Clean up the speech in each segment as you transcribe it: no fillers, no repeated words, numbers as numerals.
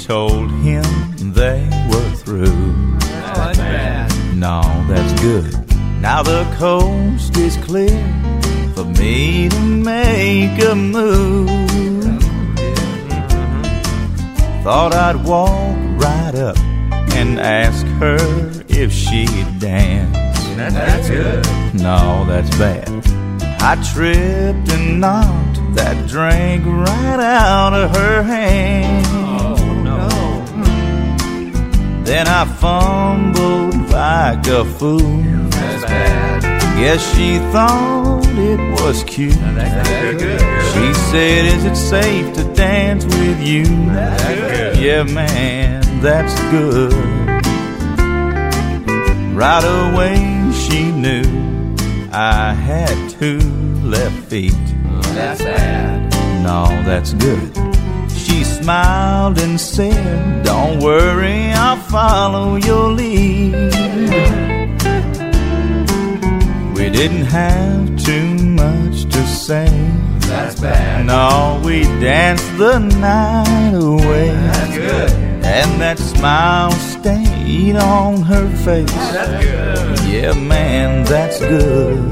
told him they were through. That's bad. No, that's good. Now the coast is clear for me to make a move. Thought I'd walk right up and ask her if she'd dance. That's good. No, that's bad. I tripped and knocked that drink right out of her hand. Oh, no. Then I fumbled like a fool. That's bad. Guess she thought it was cute. That's good. She said, is it safe to dance with you? That's good. Yeah, man, that's good. Right away she knew I had 2 left feet. That's bad. No, that's good. She smiled and said, don't worry, I'll follow your lead. We didn't have too much to say. That's bad. No, we danced the night away. That's good. And that smile stayed on her face. That's good. Yeah, man, that's good.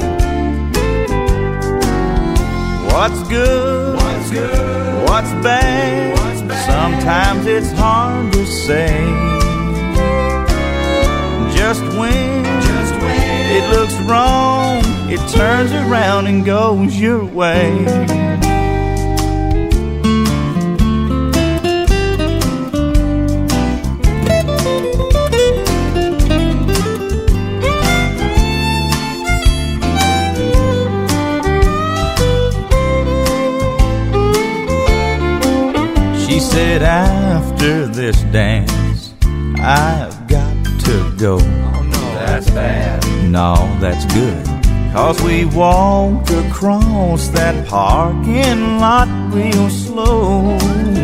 What's good? What's good? What's bad? What's bad? Sometimes it's hard to say. Just when it looks wrong, it turns around and goes your way. She said, after this dance, I've got to go. Oh, no. That's bad. No, that's good. 'Cause we walked across that parking lot real slow.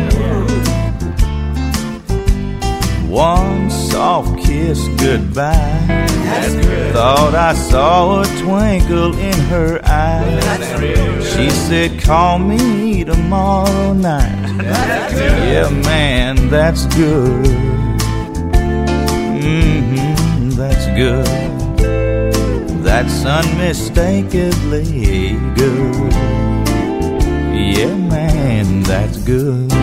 One soft kiss goodbye. That's good. Thought I saw a twinkle in her eye. That's real. She said, call me tomorrow night. That's good. Yeah, man, that's good. That's good. That's unmistakably good. Yeah, man, that's good.